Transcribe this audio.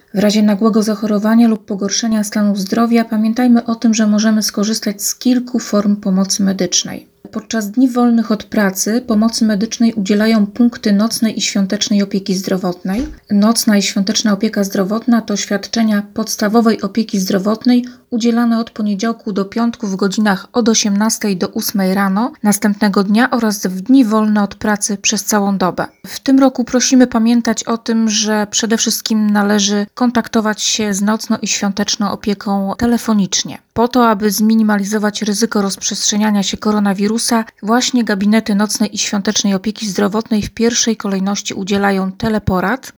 W razie nagłego zachorowania lub pogorszenia stanu zdrowia pamiętajmy o tym, że możemy skorzystać z kilku form pomocy medycznej. Podczas dni wolnych od pracy pomocy medycznej udzielają punkty nocnej i świątecznej opieki zdrowotnej. Nocna i świąteczna opieka zdrowotna to świadczenia podstawowej opieki zdrowotnej udzielane od poniedziałku do piątku w godzinach od 18 do 8 rano następnego dnia oraz w dni wolne od pracy przez całą dobę. W tym roku prosimy pamiętać o tym, że przede wszystkim należy kontaktować się z nocną i świąteczną opieką telefonicznie. Po to, aby zminimalizować ryzyko rozprzestrzeniania się koronawirusa, właśnie gabinety nocnej i świątecznej opieki zdrowotnej w pierwszej kolejności udzielają teleporad.